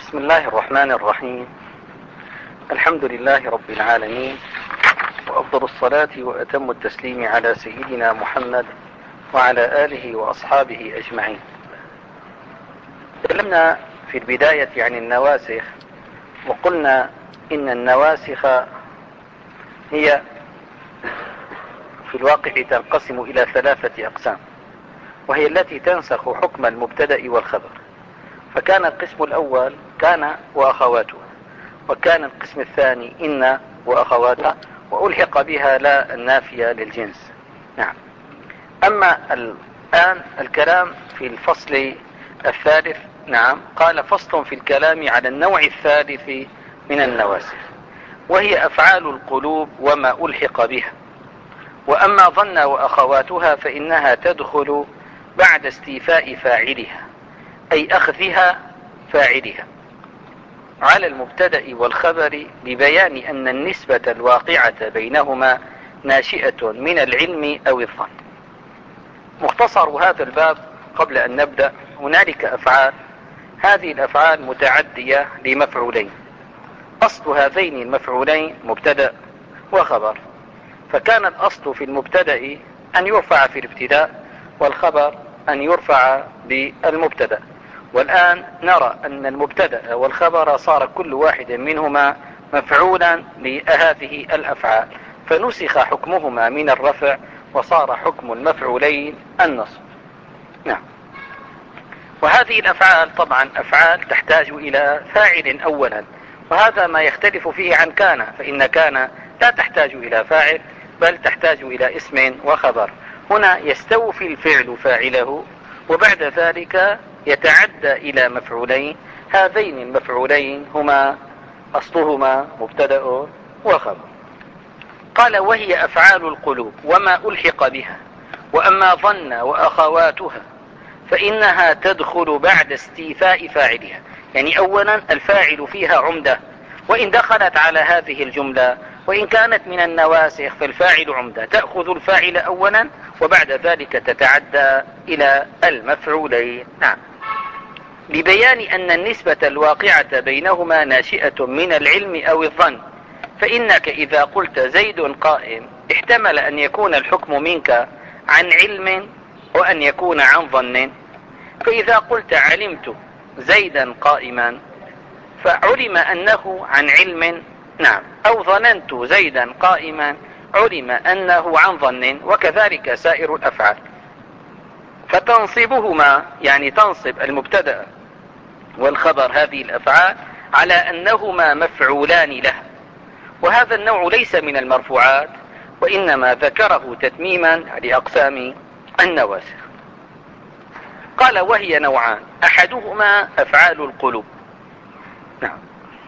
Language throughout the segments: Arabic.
بسم الله الرحمن الرحيم. الحمد لله رب العالمين، وأفضل الصلاة وأتم التسليم على سيدنا محمد وعلى آله وأصحابه أجمعين. تكلمنا في البداية عن النواسخ، وقلنا إن النواسخ هي في الواقع تنقسم إلى 3 أقسام، وهي التي تنسخ حكم المبتدأ والخبر. فكان القسم الأول كان وأخواته، وكان القسم الثاني إن وأخواتها، وألحق بها لا النافية للجنس. نعم. أما الآن الكلام في الفصل الثالث. نعم. قال: فصل في الكلام على النوع الثالث من النواسخ، وهي أفعال القلوب وما ألحق بها. وأما ظن وأخواتها فإنها تدخل بعد استيفاء فاعلها، أي أخذها فاعلها، على المبتدأ والخبر، ببيان أن النسبة الواقعة بينهما ناشئة من العلم أو الظن. مختصر هذا الباب قبل أن نبدأ: هنالك أفعال، هذه الأفعال متعدية لمفعولين. أصل هذين المفعولين مبتدأ وخبر، فكان الأصل في المبتدأ أن يرفع في الابتداء، والخبر أن يرفع بالمبتدأ. والآن نرى أن المبتدأ والخبر صار كل واحد منهما مفعولا لهذه الأفعال، فنسخ حكمهما من الرفع، وصار حكم المفعولين النصب. نعم. وهذه الأفعال طبعا أفعال تحتاج إلى فاعل أولا، وهذا ما يختلف فيه عن كان، فإن كان لا تحتاج إلى فاعل، بل تحتاج إلى اسم وخبر. هنا يستوفي الفعل فاعله، وبعد ذلك يتعدى إلى مفعولين. هذين المفعولين هما أصلهما مبتدأ وخبر. قال: وهي أفعال القلوب وما ألحق بها. وأما ظن وأخواتها فإنها تدخل بعد استيفاء فاعلها. يعني أولا الفاعل فيها عمدة، وإن دخلت على هذه الجملة وإن كانت من النواسخ فالفاعل عمدة، تأخذ الفاعل أولا وبعد ذلك تتعدى إلى المفعولين. نعم. لبيان أن النسبة الواقعة بينهما ناشئة من العلم أو الظن. فإنك إذا قلت زيد قائم احتمل أن يكون الحكم منك عن علم وأن يكون عن ظن. فإذا قلت علمت زيدا قائما فعلم أنه عن علم، نعم، أو ظننت زيدا قائما علم أنه عن ظن، وكذلك سائر الأفعال. فتنصبهما، يعني تنصب المبتدأ والخبر، هذه الأفعال على أنهما مفعولان لها. وهذا النوع ليس من المرفوعات، وإنما ذكره تتميما لأقسام النواسخ. قال: وهي نوعان، أحدهما أفعال القلوب. نعم.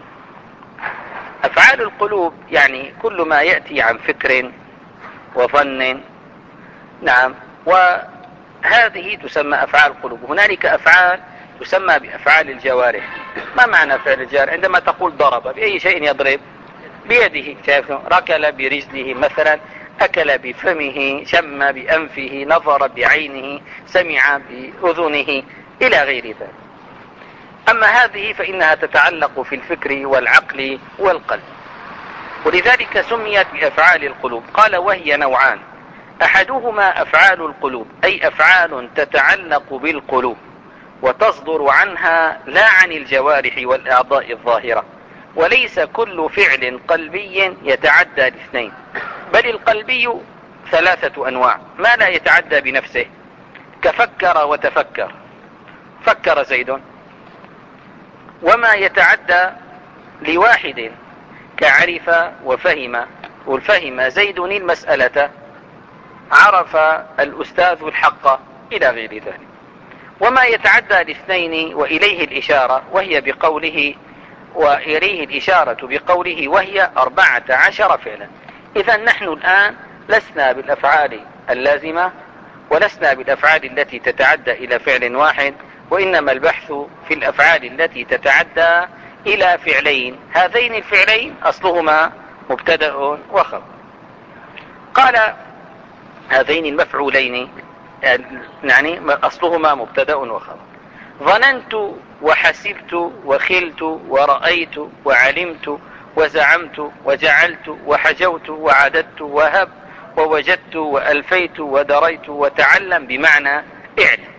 أفعال القلوب يعني كل ما يأتي عن فكر وظن. نعم. وهذه تسمى أفعال القلوب. هنالك أفعال تسمى بأفعال الجوارح. ما معنى فعل الجارح؟ عندما تقول ضرب، بأي شيء يضرب؟ بيده. ركل برجله مثلا، أكل بفمه، شم بأنفه، نظر بعينه، سمع بأذنه، إلى غير ذلك. أما هذه فإنها تتعلق في الفكر والعقل والقلب، ولذلك سميت بأفعال القلوب. قال: وهي نوعان، أحدهما أفعال القلوب، أي أفعال تتعلق بالقلوب وتصدر عنها لا عن الجوارح والأعضاء الظاهرة. وليس كل فعل قلبي يتعدى لاثنين، بل القلبي 3 أنواع: ما لا يتعدى بنفسه كفكر وتفكر، فكر زيد. وما يتعدى لواحد كعرف وفهم، والفهم زيد المسألة، عرف الأستاذ الحق، إلى غير ذلك. وما يتعدى لاثنين وإليه الإشارة، وهي بقوله، وإليه الإشارة بقوله وهي 14 فعلا. إذا نحن الآن لسنا بالأفعال اللازمة، ولسنا بالأفعال التي تتعدى إلى فعل واحد، وإنما البحث في الأفعال التي تتعدى إلى فعلين. هذين الفعلين أصلهما مبتدأ وخبر. قال: هذين المفعولين يعني أصلهما مبتدأ وخبر. ظننت وحسبت وخلت ورأيت وعلمت وزعمت وجعلت وحجوت وعددت وهب ووجدت وألفيت ودريت وتعلم بمعنى اعلم.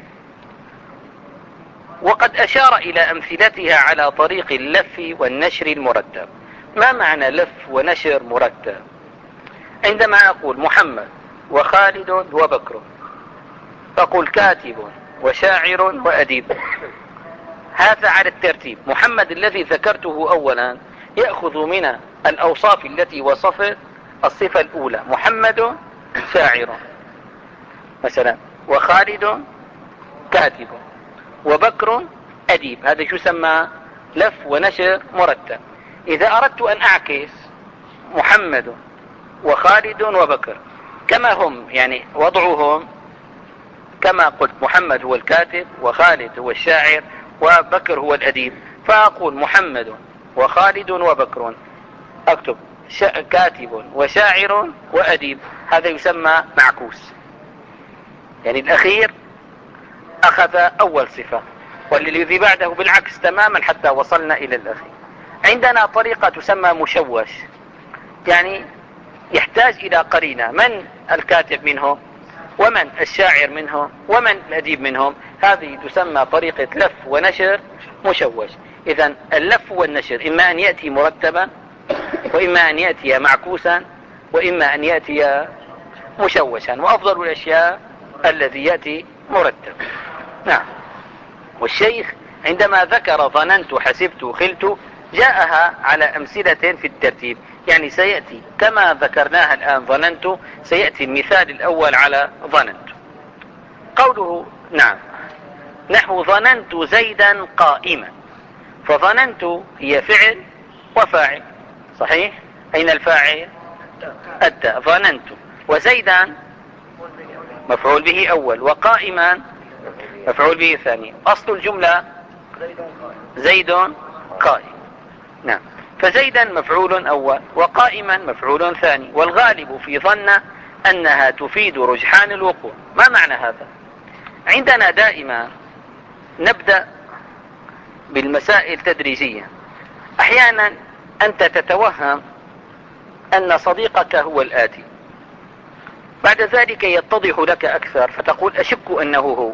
وقد أشار إلى أمثلتها على طريق اللف والنشر المرتب. ما معنى لف ونشر مرتب؟ عندما أقول محمد وخالد وبكر، فأقول كاتب وشاعر وأديب، هذا على الترتيب. محمد الذي ذكرته أولا يأخذ من الأوصاف التي وصفت الصفة الأولى، محمد شاعر مثلا، وخالد كاتب، وبكر أديب. هذا شو سمى؟ لف ونشر مرتب. إذا أردت أن أعكس محمد وخالد وبكر كما هم، يعني وضعهم كما قلت، محمد هو الكاتب وخالد هو الشاعر وبكر هو الأديب، فأقول محمد وخالد وبكر، أكتب كاتب وشاعر وأديب، هذا يسمى معكوس، يعني الأخير أخذ أول صفة والذي بعده بالعكس تماما حتى وصلنا إلى الأخير. عندنا طريقة تسمى مشوش، يعني يحتاج إلى قرينة، من الكاتب منهم ومن الشاعر منهم ومن الأديب منهم، هذه تسمى طريقة لف ونشر مشوش. إذن اللف والنشر إما أن يأتي مرتبا، وإما أن يأتي معكوسا، وإما أن يأتي مشوشا، وأفضل الأشياء الذي يأتي مرتب. نعم. والشيخ عندما ذكر ظننت حسبت خلت جاءها على أمثلة في الترتيب، يعني سيأتي كما ذكرناها الآن ظننت، سيأتي المثال الأول على ظننت. قوله نعم نحو ظننت زيدا قائما، فظننت هي فعل وفاعل صحيح، أين الفاعل؟ التاء. ظننت وزيدا مفعول به أول، وقائما مفعول به ثاني. أصل الجملة زيد قائم. نعم. فزيدا مفعول أول وقائما مفعول ثاني، والغالب في ظن أنها تفيد رجحان الوقوع. ما معنى هذا؟ عندنا دائما نبدأ بالمسائل تدريجيا. أحيانا أنت تتوهم أن صديقك هو الآتي، بعد ذلك يتضح لك أكثر فتقول أشك أنه هو،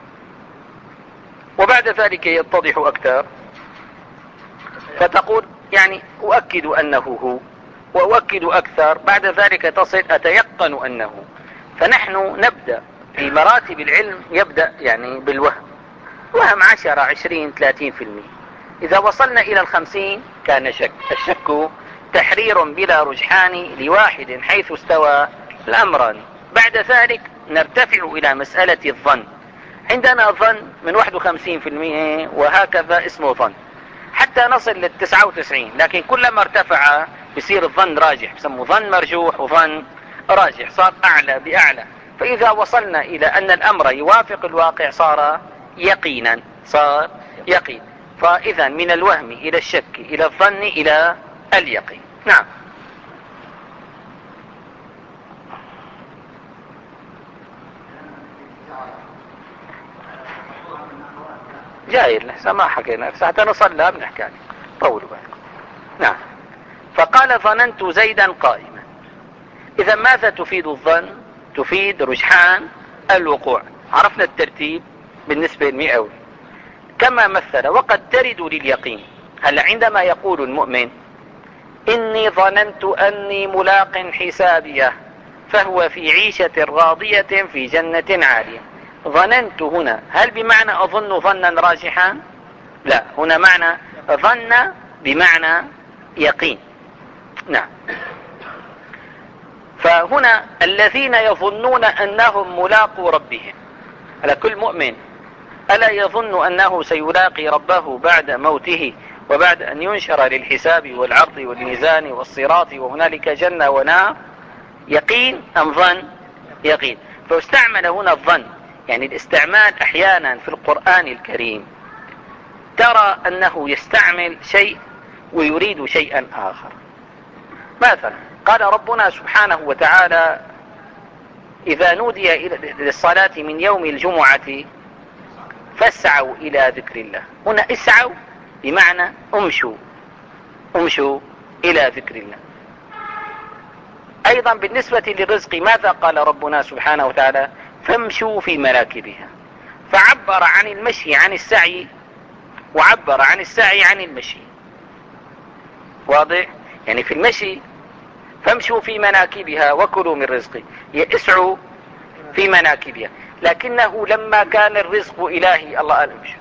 وبعد ذلك يتضح أكثر فتقول يعني أؤكد أنه هو، وأؤكد أكثر، بعد ذلك تصل أتيقن أنه. فنحن نبدأ في مراتب العلم، يبدأ يعني بالوهم، وهم 10 20 30%. إذا وصلنا إلى 50 كان شك. الشك تحرير بلا رجحان لواحد حيث استوى الأمران. بعد ذلك نرتفع إلى مسألة الظن. عندنا ظن من 51%، وهكذا اسمه ظن حتى نصل لل99، لكن كلما ارتفع بصير الظن راجح، بسموه ظن مرجوح وظن راجح، صار أعلى بأعلى. فإذا وصلنا إلى أن الأمر يوافق الواقع صار يقينا، صار يقين. فإذا من الوهم إلى الشك إلى الظن إلى اليقين. نعم. جاير لسه ما حكينا، حتى نصلى بنحكي عليه، طولوا بالكم. نعم. فقال ظننت زيدا قائما. إذا ماذا تفيد الظن؟ تفيد رجحان الوقوع. عرفنا الترتيب بالنسبة للمئوي كما مثل. وقد ترد لليقين. هلا عندما يقول المؤمن إني ظننت أني ملاق حسابيه فهو في عيشة راضية في جنة عالية، ظننت هنا هل بمعنى أظن ظنا راجحا؟ لا، هنا معنى ظن بمعنى يقين. نعم. فهنا الذين يظنون أنهم ملاقوا ربهم، على كل مؤمن ألا يظن أنه سيلاقي ربه بعد موته وبعد أن ينشر للحساب والعرض والميزان والصراط وهنالك جنة ونار؟ يقين أم ظن؟ يقين. فاستعمل هنا الظن. يعني الاستعمال أحيانا في القرآن الكريم ترى أنه يستعمل شيء ويريد شيئا آخر. مثلا قال ربنا سبحانه وتعالى إذا نودي للصلاة من يوم الجمعة فاسعوا إلى ذكر الله. هنا اسعوا بمعنى امشوا إلى ذكر الله. أيضا بالنسبة للرزق ماذا قال ربنا سبحانه وتعالى؟ فامشوا في مناكبها. فعبر عن المشي عن السعي، وعبر عن السعي عن المشي. واضح؟ يعني في المشي فامشوا في مناكبها وكلوا من رزقه، اسعوا في مناكبها. لكنه لما كان الرزق إلهي الله قال امشوا.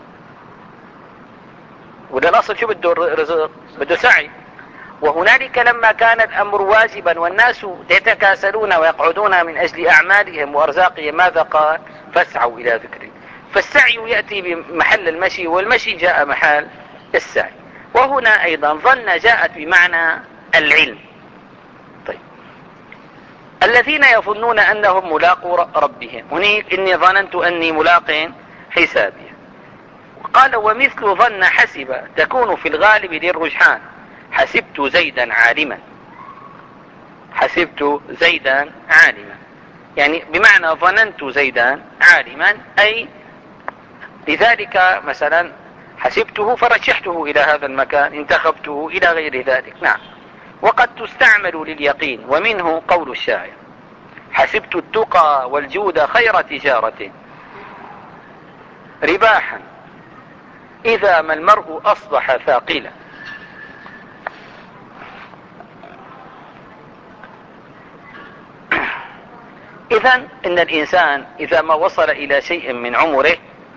وده الأصل شو بده رزق؟ بده سعي. وهنالك لما كان الأمر واجبا والناس يتكاسلون ويقعدون من أجل أعمالهم وأرزاقهم ماذا قال؟ فاسعوا إلى ذكره. فالسعي يأتي بمحل المشي، والمشي جاء محل السعي. وهنا أيضا ظن جاءت بمعنى العلم. طيب، الذين يظنون أنهم ملاقوا ربهم، هناك إني ظننت أني ملاق حسابي. قال ومثل ظن حسب تكون في الغالب للرجحان. حسبت زيدا عالما، حسبت زيدا عالما، يعني بمعنى ظننت زيدا عالما، أي لذلك مثلا حسبته فرشحته إلى هذا المكان، انتخبته إلى غير ذلك. نعم. وقد تستعمل لليقين، ومنه قول الشاعر: حسبت التقى والجود خير تجارة رباحا إذا ما المرء أصبح ثاقلا. إذن إن الإنسان إذا ما وصل إلى شيء من عمره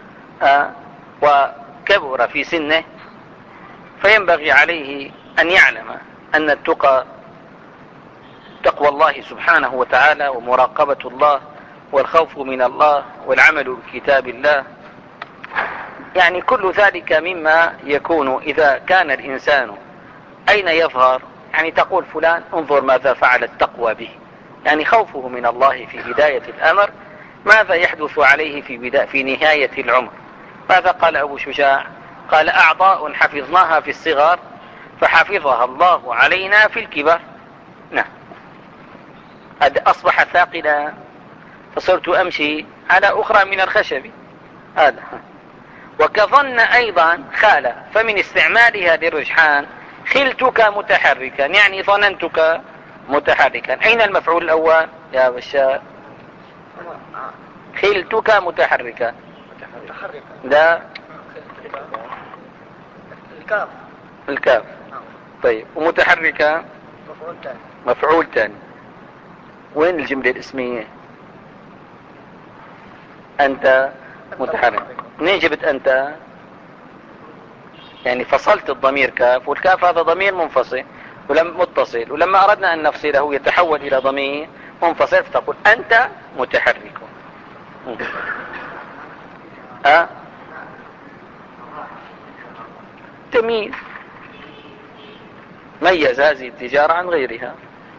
وكبر في سنه، فينبغي عليه أن يعلم أن التقى تقوى الله سبحانه وتعالى، ومراقبة الله، والخوف من الله، والعمل بكتاب الله. يعني كل ذلك مما يكون إذا كان الإنسان أين يظهر، يعني تقول فلان انظر ماذا فعل التقوى به، يعني خوفه من الله في بداية الأمر، ماذا يحدث عليه في نهاية العمر. ماذا قال أبو شجاع؟ قال: أعضاء حفظناها في الصغر فحفظها الله علينا في الكبر. نعم. أصبح ثاقلا فصرت أمشي على أخرى من الخشب. هذا. وكظن أيضا خال، فمن استعمالها للرجحان: خلتك متحركا، يعني ظننتك متحركا. أين المفعول الأول يا بشار؟ خلتك متحركا. لا، الكاف. طيب، ومتحركا مفعول ثاني. وين الجملة الاسمية؟ أنت متحرك. منين جبت أنت؟ يعني فصلت الضمير كاف، والكاف هذا ضمير منفصل متصل، ولما أردنا أن نفصله يتحول إلى ضمير منفصل، فتقول أنت متحرك. تمييز، ميز هذه التجارة عن غيرها.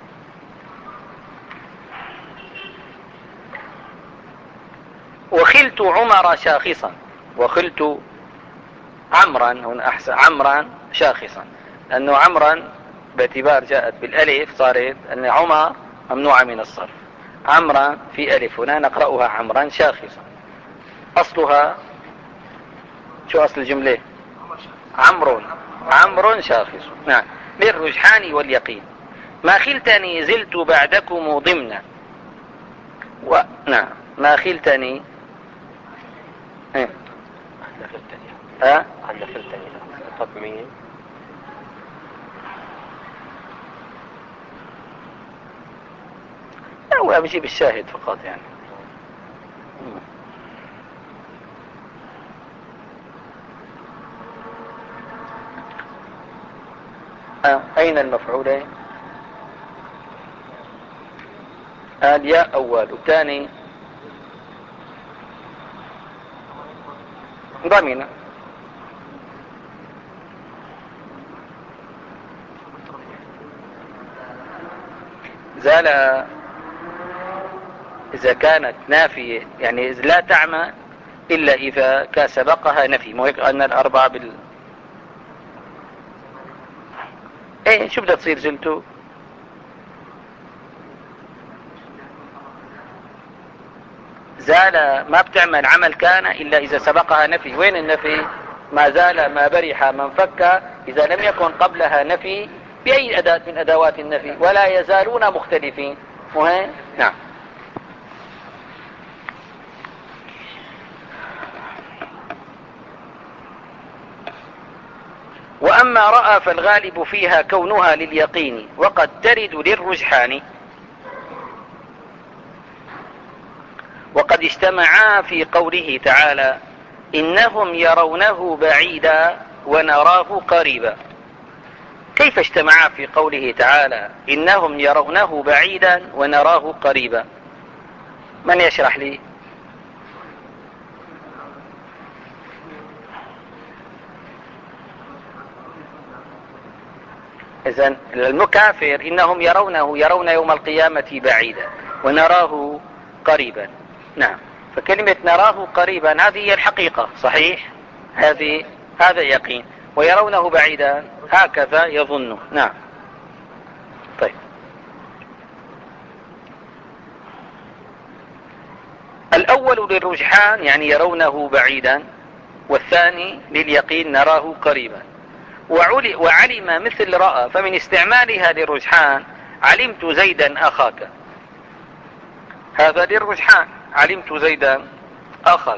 وخلت عمر شاخصا، وخلت عمرا، هنا أحسن، عمرا شاخصا، لأنه عمرا باعتبار جاءت بالألف صارت أن عمر ممنوعة من الصرف. عمرا في ألف، هنا نقرأها عمرا شاخصا. أصلها شو أصل الجملة؟ عمرو شاخص. نعم، للرجحان واليقين. ما خلتني زلت بعدكم ضمنا. نعم، ما خلتني تضمين. هو بجيب الشاهد فقط يعني. أين المفعولين؟ الياء أول، والثاني ضمن. زال إذا كانت نافية، يعني لا تعمى إلا إذا كان سبقها نفي. مو هيك أن الأربعة إيه، شو بدها تصير زلتو؟ زال ما بتعمل عمل كان إلا إذا سبقها نفي. وين النفي؟ ما زال ما برح ما انفك إذا لم يكن قبلها نفي بأي أداة من أدوات النفي. ولا يزالون مختلفين. مهم؟ نعم. وأما رأى فالغالب فيها كونها لليقين وقد ترد للرجحان، وقد اجتمعا في قوله تعالى إنهم يرونه بعيدا ونراه قريبا. كيف اجتمعا في قوله تعالى إنهم يرونه بعيدا ونراه قريبا؟ من يشرح لي؟ إذن المكافر إنهم يرون يوم القيامة بعيدا ونراه قريبا. نعم. فكلمة نراه قريبا هذه هي الحقيقة. صحيح؟ هذا يقين. ويرونه بعيدا هكذا يظن. نعم. طيب، الأول للرجحان يعني يرونه بعيدا، والثاني لليقين نراه قريبا. وعلم مثل رأى، فمن استعمالها للرجحان علمت زيدا أخاك. هذا للرجحان، علمت زيدا أخاك.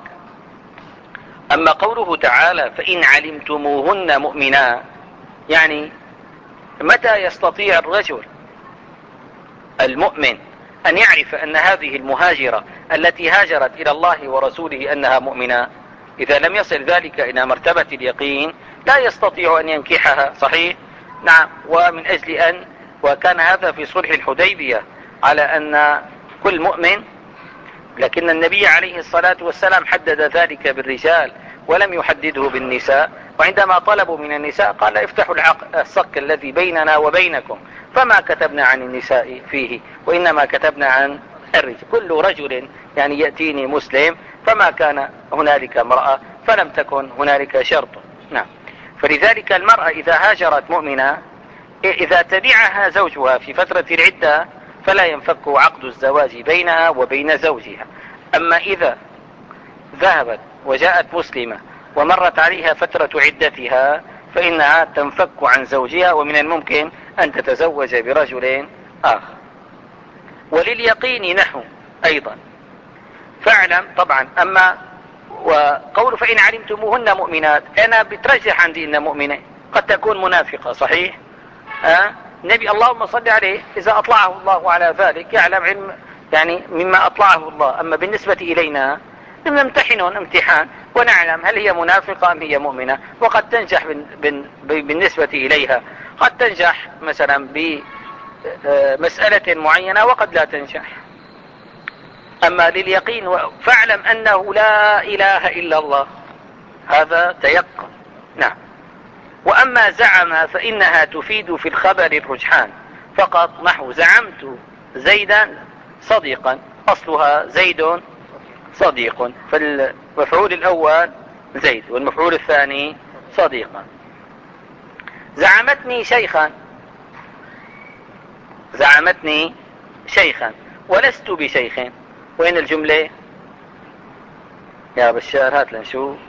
أما قوله تعالى فإن علمتموهن مؤمنات، يعني متى يستطيع الرجل المؤمن أن يعرف أن هذه المهاجرة التي هاجرت إلى الله ورسوله أنها مؤمنة؟ إذا لم يصل ذلك إلى مرتبة اليقين لا يستطيع أن ينكحها. صحيح؟ نعم. ومن أجل وكان هذا في صلح الحديبية على أن كل مؤمن، لكن النبي عليه الصلاة والسلام حدد ذلك بالرجال ولم يحدده بالنساء. وعندما طلبوا من النساء قال افتحوا الصك الذي بيننا وبينكم، فما كتبنا عن النساء فيه وإنما كتبنا عن الرجال. كل رجل يعني يأتيني مسلم، فما كان هنالك امرأة فلم تكن هنالك شرط. نعم. فلذلك المرأة إذا هاجرت مؤمنة إذا تبعها زوجها في فترة العدة فلا ينفك عقد الزواج بينها وبين زوجها. أما إذا ذهبت وجاءت مسلمة ومرت عليها فترة عدتها فإنها تنفك عن زوجها، ومن الممكن أن تتزوج برجل آخر. ولليقين نحو أيضا فاعلم. طبعا أما وقول فإن علمتموهن مؤمنات، أنا بترجح عندي إن مؤمنة قد تكون منافقة. صحيح؟ النبي اللهم صل عليه إذا أطلعه الله على ذلك يعلم علم يعني مما أطلعه الله. أما بالنسبة إلينا نمتحنهم امتحان ونعلم هل هي منافقة أم هي مؤمنة، وقد تنجح بالنسبة إليها، قد تنجح مثلا بمسألة معينة وقد لا تنجح. أما لليقين فاعلم أنه لا إله إلا الله، هذا تيقن. نعم. وأما زعم فإنها تفيد في الخبر الرجحان فقط، نحو زعمت زيدا صديقا، أصلها زيد صديق، فالمفعول الأول زيد والمفعول الثاني صديقا. زعمتني شيخا ولست بشيخ. وين الجملة يا بشار؟ هات لنشوف.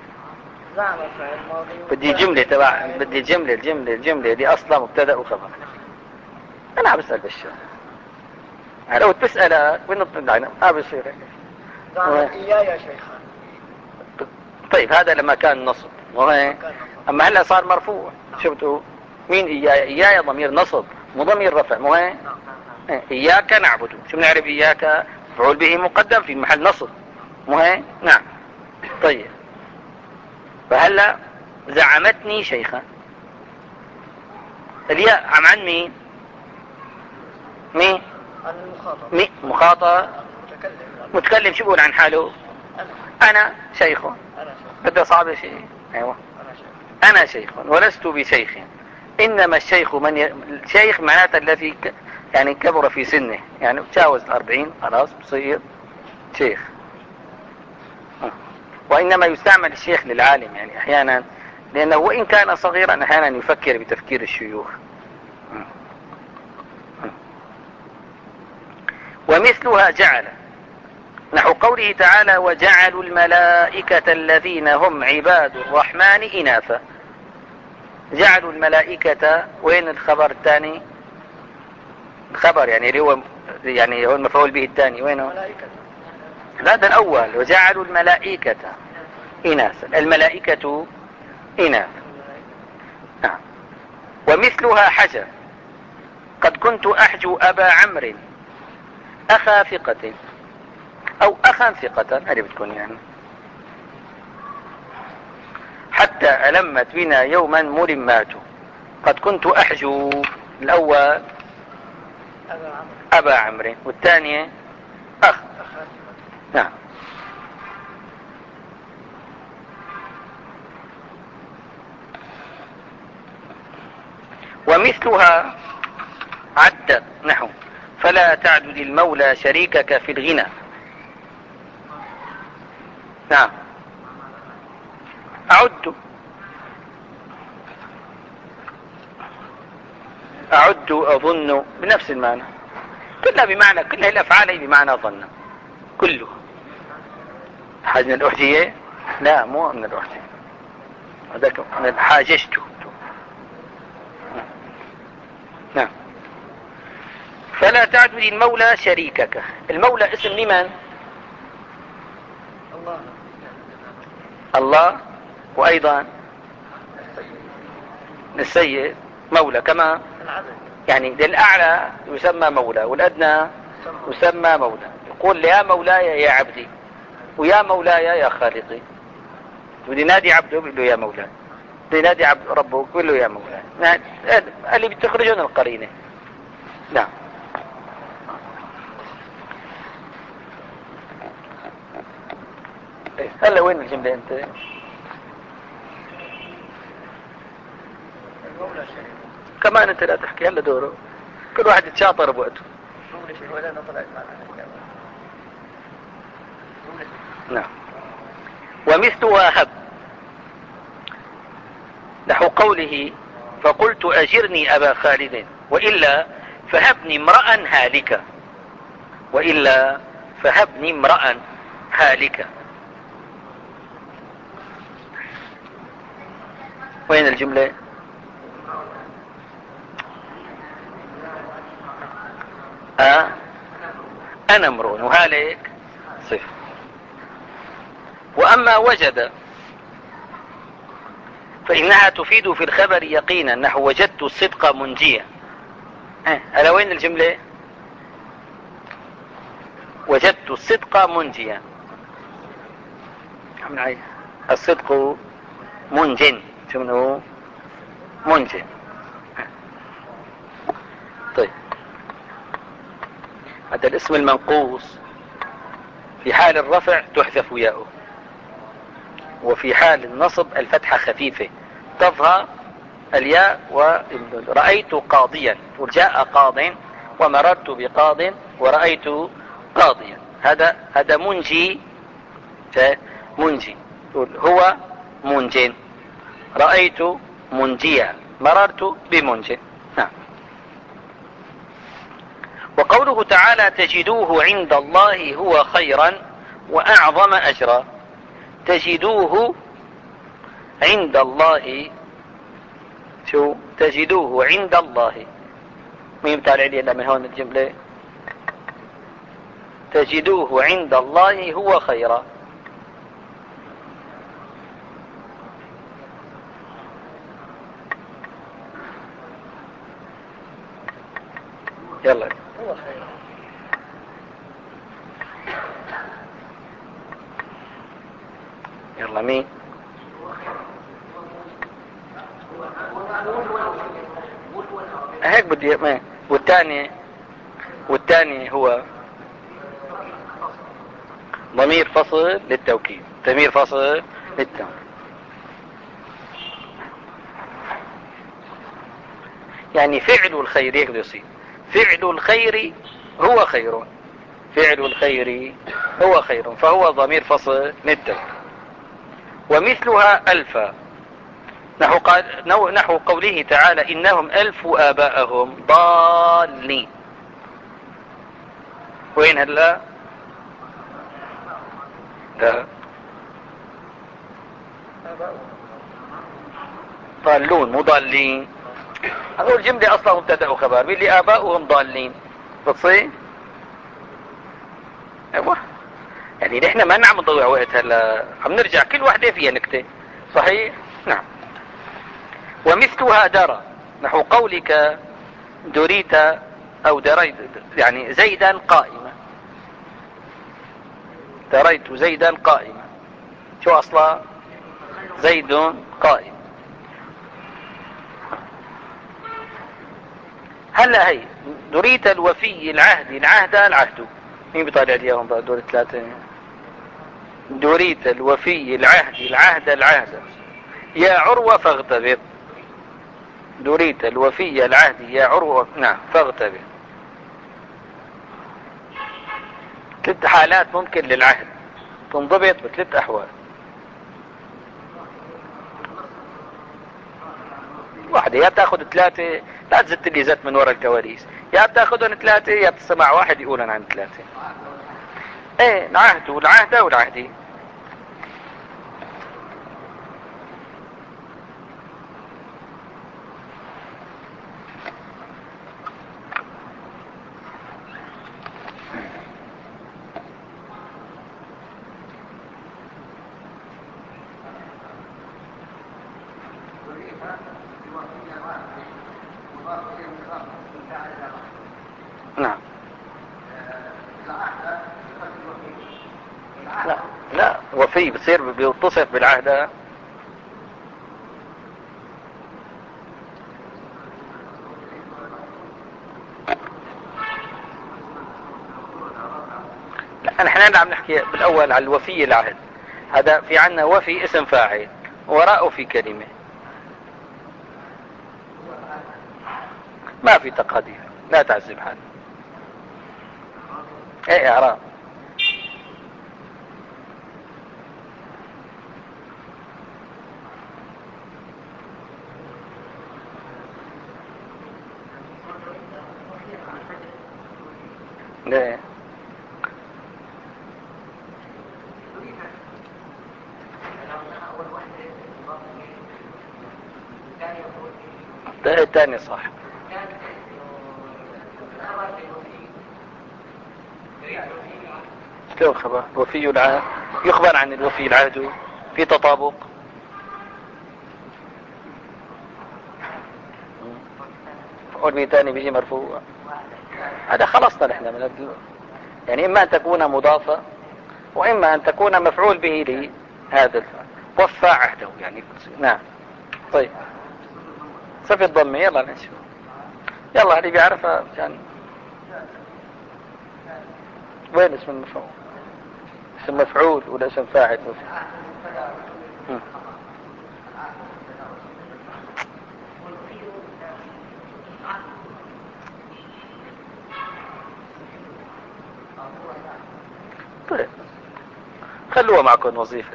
بدي الجملة دي أصلا مبتدأ وخبر. أنا عم بسأل بشار، لو تسألك بنطلع علينا بصير إياي شيخا. طيب هذا لما كان نصب، أما هلا صار مرفوع. شفتوا مين إياي ضمير نصب مو ضمير رفع. مو إياك نعبد، شو بنعرف؟ إياك مفعول به مقدم في محل نصب. مو نعم. طيب فهلا زعمتني شيخا، الياء عن مين؟ عن المخاطب. مخاطب متكلم. شو بقول عن حاله؟ أنا شيخ. بدأ صعب شيء. أيوة. أنا شيخ ولست بشيخ. إنما الشيخ الشيخ معناته الذي يعني كبر في سنه، يعني تجاوز 40 خلاص بصير شيخ. وإنما يستعمل الشيخ للعالم يعني أحيانا، لأنه وإن كان صغيرا أحيانا يفكر بتفكير الشيوخ. ومثلها جعل، نحو قوله تعالى وجعلوا الملائكة الذين هم عباد الرحمن إناثا. جعلوا الملائكة، وين الخبر الثاني؟ الخبر يعني هو المفعول به الثاني وينه؟ هذا الأول وجعلوا الملائكة إناثا، الملائكة إناث. نعم. ومثلها حجة قد كنت أحجو أبا عمرو أخا ثقة أو أخا ثقة، هذه بتكون يعني حتى ألمت بنا يوما ملمات. قد كنت أحجو الأول أبا عمرو والثانية أخ. نعم. ومثلها عد نحو فلا تعدد المولى شريكك في الغنى. نعم. أعد أظن بنفس المعنى، كلها بمعنى، كل الأفعال بمعنى ظن كله. حاجة من الأحجية؟ لا، مو من الأحجية، هذاك من حاججته. نعم. فلا تعدد المولى شريكك. المولى اسم لمن؟ الله، وأيضا للسيد مولى كما يعني للأعلى يسمى مولى والأدنى يسمى مولى. يقول يا مولاي يا عبدي، ويا مولاي يا خالقي. بدي نادي عبده بيقول له يا مولاي، بدي نادي عبد ربه بيقول له يا مولاي. اللي بتخرجون القرينة. نعم. هلا وين الجملة انت؟ كمان انت لا تحكي، هلا دوره، كل واحد يتشاطر بوقته. نعم. ومثلها هب نحو قوله فقلت أجرني أبا خالد وإلا فهبني امرأ هالكا. وإلا فهبني امرأ هالكا. وين الجملة؟ أنا امرؤ وهالك صفر. وأما وجد فإنها تفيد في الخبر يقينا نحو وجدت الصدق منجيا. ألا وين الجملة؟ وجدت الصدق منجيا. الصدق منجن، شنو منجن؟ طيب، هذا الاسم المنقوص في حال الرفع تحذف ياؤه، وفي حال النصب الفتحة خفيفة تظهر الياء. ورأيت قاضيا، وجاء قاض ومررت بقاض ورأيت قاضيا. هذا منجي، منجي. هو منجن، رأيت منجيا، مررت بمنجن. نعم. وقوله تعالى تجدوه عند الله هو خيرا وأعظم أجرا. تجدوه عند الله، شو تجدوه عند الله؟ مين بتابع لي من هون الجملة؟ تجدوه عند الله هو خيرا. يلا هو خيرا. يلا مين؟ هيك بدي ما. والثاني هو ضمير فصل للتوكيد، ضمير فصل للتوكيد. يعني فعل الخير هيك يصير، فعل الخير هو خير، فعل الخير هو خير، فهو ضمير فصل للتوكيد. ومثلها ألفا نحو قوله تعالى إنهم ألفوا آباءهم ضالين. وين هلا؟ لا. ضالون مو ضالين. هقول جملة اصلا مبتدأ وخبر، بيقول لي اباؤهم ضالين، بتصير؟ ايوه. يعني نحن ما عم نضيع وقت هلا، عم نرجع كل واحدة فيها نكتة. صحيح؟ نعم. ومثلها درى، نحو قولك دريت او دريت، يعني زيدا قائمة. دريت زيدا قائمة، شو اصلا؟ زيد قائم. هلا هي دريت الوفي العهد العهد. مين بيطالع لي اياهم بقى دول ثلاثة؟ دريت الوفي العهد يا عروة فاغتبر. دريت الوفي العهد يا عروة، نعم، فاغتبر. 3 حالات ممكن للعهد تنضبط ب3 احوال. واحدة، يا تاخذ 3، لا تزت لي زت من وراء الكواليس، يا تاخذهم 3 يا تسمع واحد يقولن عن 3. ايه، العهد والعهدي. نعم. لا وفي بصير بيتصف بالعهد. لا، نحن عم نحكي بالاول على الوفي العهد. هذا في عنا وفي اسم فاعل وراءه في كلمة، ما في تقادير، لا تعزم حالك. ايه، اعراب. ليه؟ ده الثاني صح. شلون خبر وفي العهد يخبر عن الوفي العهد في تطابق؟ قول مين ثاني بيجي مرفوع؟ هذا خلصنا نحن من يعني اما ان تكون مضافة واما ان تكون مفعول به لهذا الفعل. وفى عهده يعني. نعم. طيب، صفة ضمه، يلا نشوف. يلا اللي بيعرفها كان. وين اسم المفعول؟ اسم مفعول ولا اسم فاعل؟ طيب، خلوها معكم وظيفة.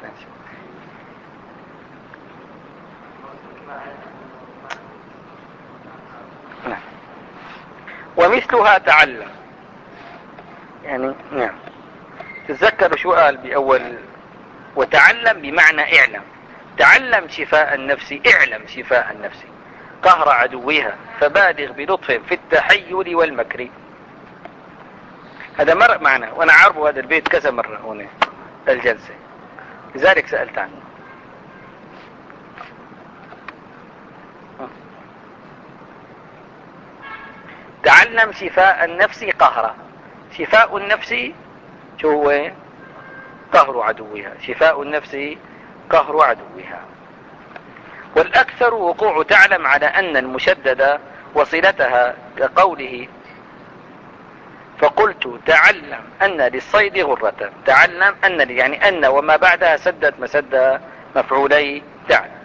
نعم. ومثلها تعلم، يعني نعم. تتذكروا شو قال بأول؟ وتعلم بمعنى اعلم. تعلم شفاء النفس، اعلم شفاء النفس قهر عدوها، فبالغ بلطف في التحيل والمكر. هذا مر معنا وانا عارفه هذا البيت كذا مرة هنا الجلسة، لذلك سألت عنه. تعلم شفاء النفس قهر. شفاء النفس شو هو؟ قهر عدوها. شفاء النفس قهر عدوها. والأكثر وقوع تعلم على أن المشدد وصلتها كقوله فقلت تعلم أن للصيد غرة. تعلم أن، يعني أن وما بعدها سدت مسد مفعولي تعلم.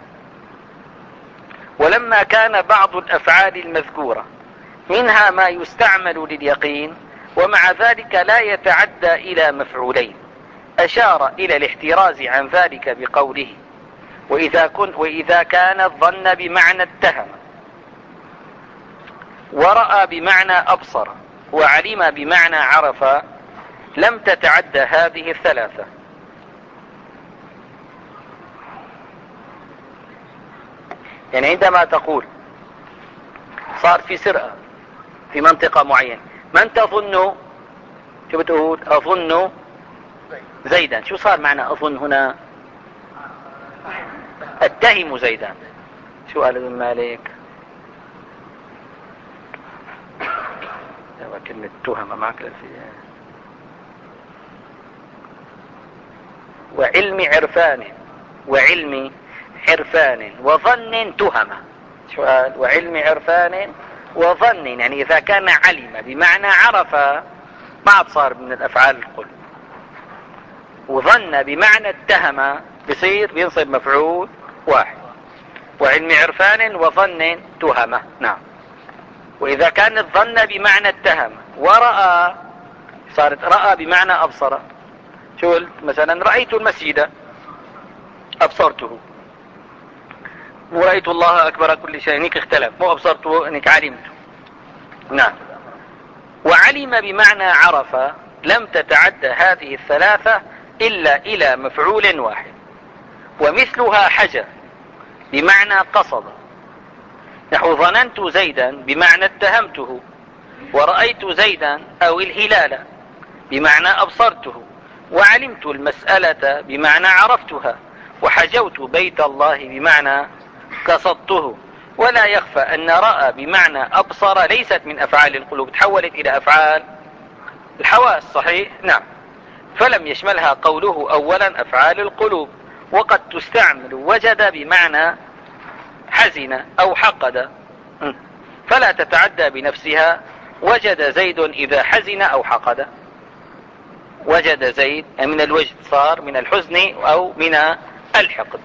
ولما كان بعض الأفعال المذكورة منها ما يستعمل لليقين ومع ذلك لا يتعدى إلى مفعولين، أشار إلى الاحتراز عن ذلك بقوله وإذا كان الظن بمعنى اتهم، ورأى بمعنى أبصر، وعلم بمعنى عرف، لم تتعدى هذه 3. يعني عندما تقول صار في سرقة في منطقة معينة، من تظن؟ شو بتقول؟ أظن زيدا. شو صار معنى أظن هنا؟ أتهم زيدا. شو قال ابن مالك؟ كلمة تهم معك فيها. وعلم عرفان وظن تهمة. شو قال؟ وعلم عرفان وظن، يعني إذا كان علم بمعنى عرف ما عاد صار من الأفعال القلب. وظن بمعنى اتهم بينصب مفعول واحد. وعلم عرفان وظن تهمة. نعم. وإذا كان الظن بمعنى اتهم ورأى صارت رأى بمعنى أبصر. شو قلت؟ مثلا رأيت المسجد أبصرته، ورأيت الله أكبر كل شيء، انك اختلف، مو أبصرته انك علمته. نعم. وعلم بمعنى عرف لم تتعدى هذه الثلاثة إلا إلى مفعول واحد. ومثلها حجة بمعنى قصد، نحو ظننت زيدا بمعنى اتهمته، ورأيت زيدا أو الهلال بمعنى أبصرته، وعلمت المسألة بمعنى عرفتها، وحجوت بيت الله بمعنى قصدته. ولا يخفى أن رأى بمعنى أبصر ليست من أفعال القلوب، تحولت إلى أفعال الحواس. صحيح؟ نعم. فلم يشملها قوله أولا أفعال القلوب. وقد تستعمل وجد بمعنى حزن أو حقد، فلا تتعدى بنفسها. وجد زيد إذا حزن أو حقد. وجد زيد من الوجد، صار من الحزن أو من الحقد.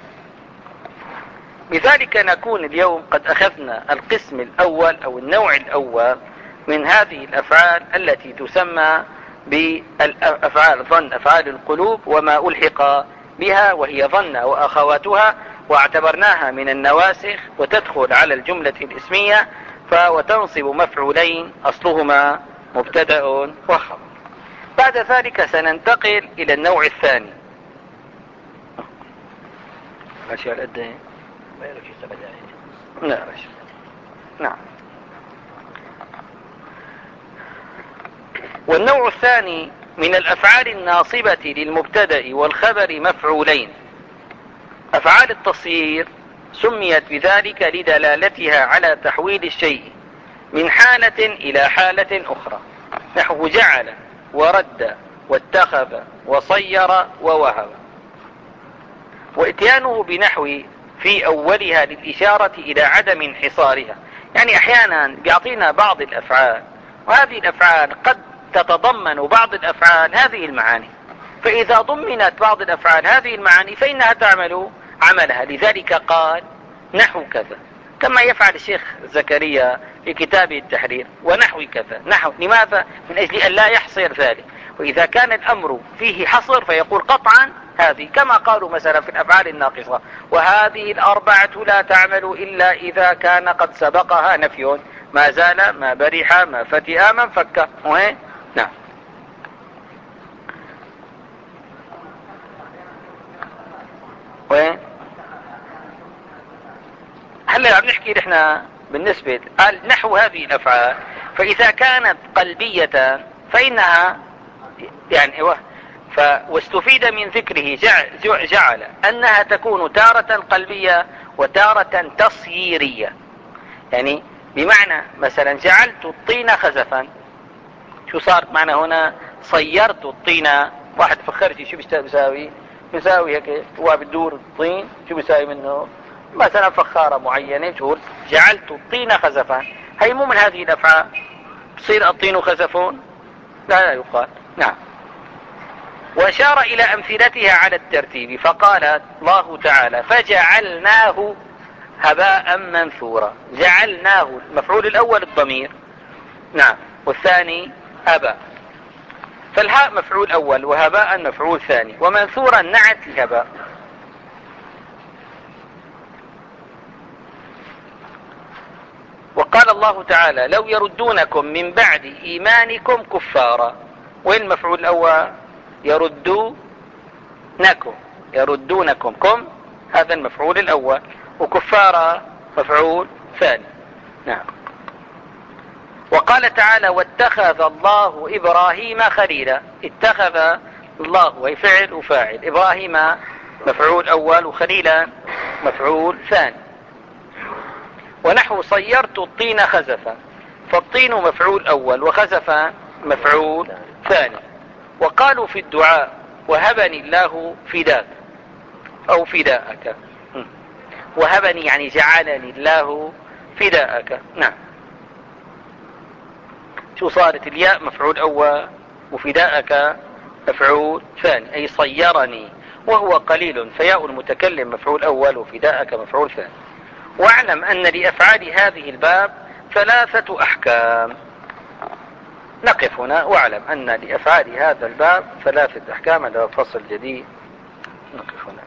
بذلك نكون اليوم قد أخذنا القسم الأول أو النوع الأول من هذه الأفعال التي تسمى بالأفعال ظن، أفعال القلوب وما ألحق بها، وهي ظن وأخواتها، واعتبرناها من النواسخ وتدخل على الجملة الاسمية وتنصب مفعولين أصلهما مبتدأ وخبر. بعد ذلك سننتقل إلى النوع الثاني. ماشي على قد ما يعرف يستمع يعني. لا ماشي. نعم. والنوع الثاني من الأفعال الناصبة للمبتدأ والخبر مفعولين. أفعال التصيير سميت بذلك لدلالتها على تحويل الشيء من حالة إلى حالة أخرى، نحو جعل ورد واتخذ وصير ووهب. وإتيانه بنحو في أولها للإشارة إلى عدم انحصارها، يعني أحيانا بيعطينا بعض الأفعال، وهذه الأفعال قد تتضمن بعض الأفعال هذه المعاني، فإذا ضمنت بعض الأفعال هذه المعاني فإنها تعمل عملها. لذلك قال نحو كذا، كما يفعل الشيخ زكريا في كتابه التحرير، ونحو كذا. نحو لماذا؟ من أجل أن لا يحصر ذلك. وإذا كان الأمر فيه حصر فيقول قطعا هذه، كما قالوا مثلا في الأفعال الناقصة وهذه الأربعة لا تعمل إلا إذا كان قد سبقها نفي، ما زال، ما برح، ما فتئ، ما انفك. وين؟ نعم. وين؟ هلا عم نحكي نحن بالنسبة قال نحو هذه الأفعال، فإذا كانت قلبية فإنها يعني واستفيد من ذكره جعل أنها تكون تارة قلبية وتارة تصييرية. يعني بمعنى مثلا جعلت الطين خزفا، شو صار معنى هنا؟ صيرت الطين. واحد فخرتي شو بيساوي هيك، هو بدور الطين شو بيساوي منه؟ مثلا فخارة معينة، تقول جعلت الطين خزفا، هي مو من هذه الأفعال. تصير الطين خزفون؟ لا يقال. نعم. وأشار إلى أمثلتها على الترتيب، فقال الله تعالى فجعلناه هباء منثورا. جعلناه المفعول الأول الضمير، نعم، والثاني أبا، فالهاء مفعول أول وهباء مفعول ثاني، ومنثورا نعت الهباء. وقال الله تعالى لو يردونكم من بعد إيمانكم كفارا، وين المفعول الأول؟ يردونكم، يردونكم، كم هذا المفعول الأول، وكفارا مفعول ثاني. نعم. وقال تعالى واتخذ الله إبراهيم خليلا. اتخذ الله وهي فعل وفاعل، إبراهيم مفعول أول وخليلا مفعول ثاني. ونحو صيرت الطين خزفا، فالطين مفعول أول وخزفا مفعول ثاني. وقالوا في الدعاء وهبني الله فداك أو فداءك، وهبني يعني جعلني الله فداءك. نعم. شو صارت؟ الياء مفعول أول وفداءك مفعول ثاني، أي صيرني وهو قليل، فياء المتكلم مفعول أول وفداءك مفعول ثاني. واعلم أن لأفعال هذه الباب 3 أحكام. نقف هنا. واعلم أن لأفعال هذا الباب 3 أحكام. هذا فصل جديد. نقف هنا.